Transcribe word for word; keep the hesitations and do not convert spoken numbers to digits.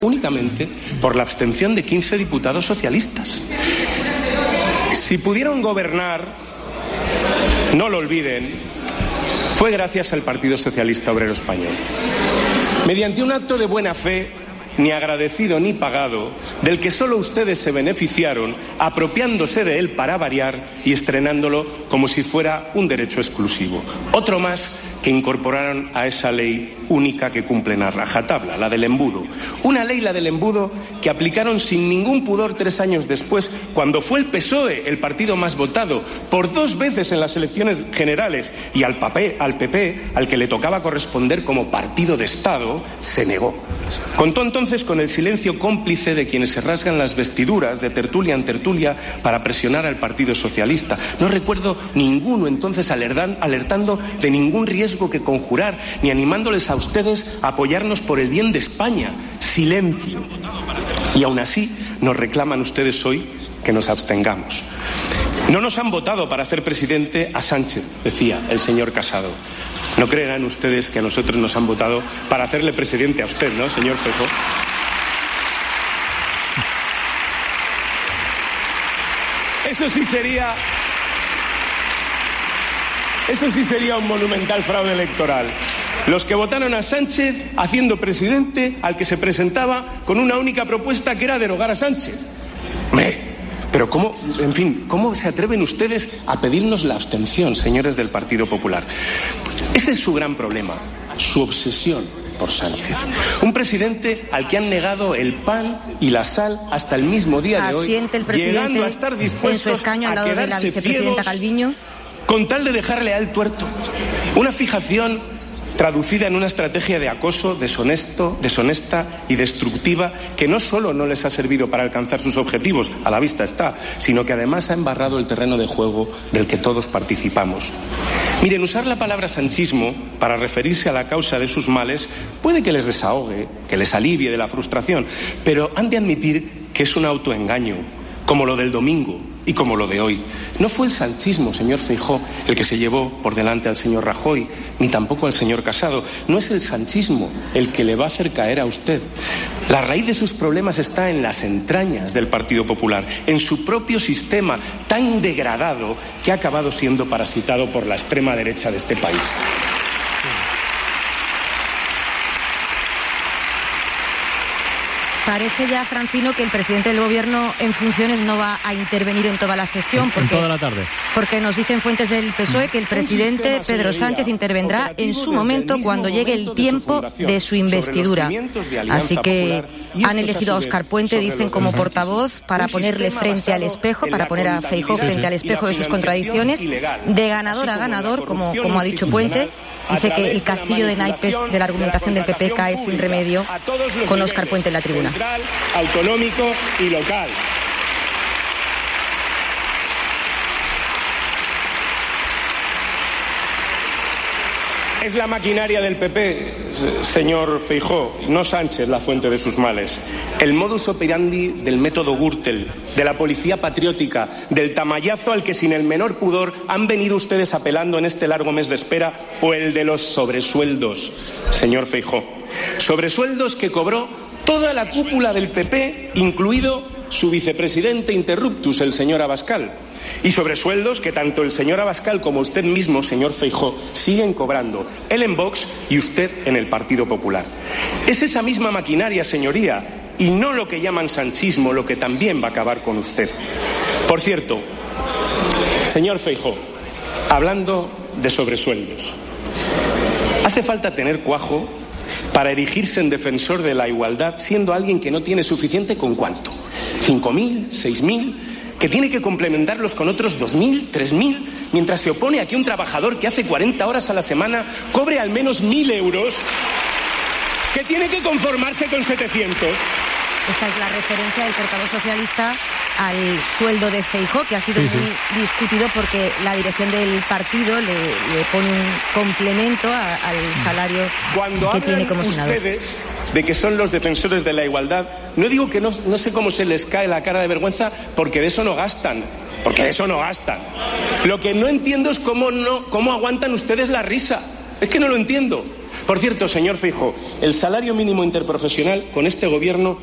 únicamente por la abstención de quince diputados socialistas. Si pudieron gobernar, no lo olviden, fue gracias al Partido Socialista Obrero Español. Mediante un acto de buena fe, ni agradecido ni pagado, del que solo ustedes se beneficiaron, apropiándose de él para variar y estrenándolo como si fuera un derecho exclusivo. Otro más que incorporaron a esa ley única que cumplen a rajatabla, la del embudo. Una ley, la del embudo, que aplicaron sin ningún pudor tres años después, cuando fue el P S O E el partido más votado por dos veces en las elecciones generales, y al P P, al P P, al que le tocaba corresponder como partido de Estado, se negó. Contó entonces con el silencio cómplice de quienes se rasgan las vestiduras de tertulia en tertulia para presionar al Partido Socialista. No recuerdo ninguno entonces alertan, alertando de ningún riesgo que conjurar, ni animándoles a ustedes a apoyarnos por el bien de España. Silencio. Y aún así nos reclaman ustedes hoy que nos abstengamos. No nos han votado para hacer presidente a Sánchez, decía el señor Casado. No creerán ustedes que a nosotros nos han votado para hacerle presidente a usted, ¿no, señor Feijóo? Eso sí sería... Eso sí sería un monumental fraude electoral. Los que votaron a Sánchez haciendo presidente al que se presentaba con una única propuesta, que era derogar a Sánchez. ¡Hombre! Pero cómo, en fin, ¿cómo se atreven ustedes a pedirnos la abstención, señores del Partido Popular? Ese es su gran problema, su obsesión por Sánchez. Un presidente al que han negado el pan y la sal hasta el mismo día de hoy, asiente el presidente llegando a estar dispuestos en su escaño al lado a de la quedarse vicepresidenta ciegos Calviño, con tal de dejarle a él tuerto. Una fijación traducida en una estrategia de acoso deshonesto, deshonesta y destructiva, que no solo no les ha servido para alcanzar sus objetivos, a la vista está, sino que además ha embarrado el terreno de juego del que todos participamos. Miren, usar la palabra sanchismo para referirse a la causa de sus males puede que les desahogue, que les alivie de la frustración, pero han de admitir que es un autoengaño, como lo del domingo y como lo de hoy. No fue el sanchismo, señor Feijóo, el que se llevó por delante al señor Rajoy, ni tampoco al señor Casado. No es el sanchismo el que le va a hacer caer a usted. La raíz de sus problemas está en las entrañas del Partido Popular, en su propio sistema tan degradado que ha acabado siendo parasitado por la extrema derecha de este país. Parece ya, Francino, que el presidente del Gobierno en funciones no va a intervenir en toda la sesión. Porque, en toda la tarde. Porque nos dicen fuentes del P S O E que el presidente Pedro Sánchez intervendrá en su momento cuando llegue el tiempo de su investidura. Así que han elegido a Óscar Puente, dicen, como portavoz para ponerle frente al espejo, para poner a Feijóo frente al espejo de sus contradicciones, de ganador a ganador, como, como ha dicho Puente. Dice que el castillo de naipes de la argumentación del P P cae sin remedio con Óscar Puente en la tribuna. Central, autonómico y local. Es la maquinaria del P P, señor Feijóo, no Sánchez la fuente de sus males. El modus operandi del método Gürtel, de la policía patriótica, del tamallazo al que sin el menor pudor han venido ustedes apelando en este largo mes de espera, o el de los sobresueldos, señor Feijóo. Sobresueldos que cobró toda la cúpula del P P, incluido su vicepresidente interruptus, el señor Abascal. Y sobresueldos que tanto el señor Abascal como usted mismo, señor Feijóo, siguen cobrando, él en Vox y usted en el Partido Popular. Es esa misma maquinaria, señoría, y no lo que llaman sanchismo, lo que también va a acabar con usted. Por cierto, señor Feijóo, hablando de sobresueldos, hace falta tener cuajo para erigirse en defensor de la igualdad, siendo alguien que no tiene suficiente ¿con cuánto? ¿Cinco mil? ¿Seis mil? Que tiene que complementarlos con otros dos mil, tres mil, mientras se opone a que un trabajador que hace cuarenta horas a la semana cobre al menos mil euros, que tiene que conformarse con setecientos. Esta es la referencia del portavoz socialista al sueldo de Feijóo, que ha sido sí, muy sí. discutido porque la dirección del partido le, le pone un complemento a, al salario Cuando que tiene como senador. Ustedes de que son los defensores de la igualdad, no digo que no, no sé cómo se les cae la cara de vergüenza, porque de eso no gastan, porque de eso no gastan. Lo que no entiendo es cómo, no, cómo aguantan ustedes la risa. Es que no lo entiendo. Por cierto, señor Feijóo, el salario mínimo interprofesional con este gobierno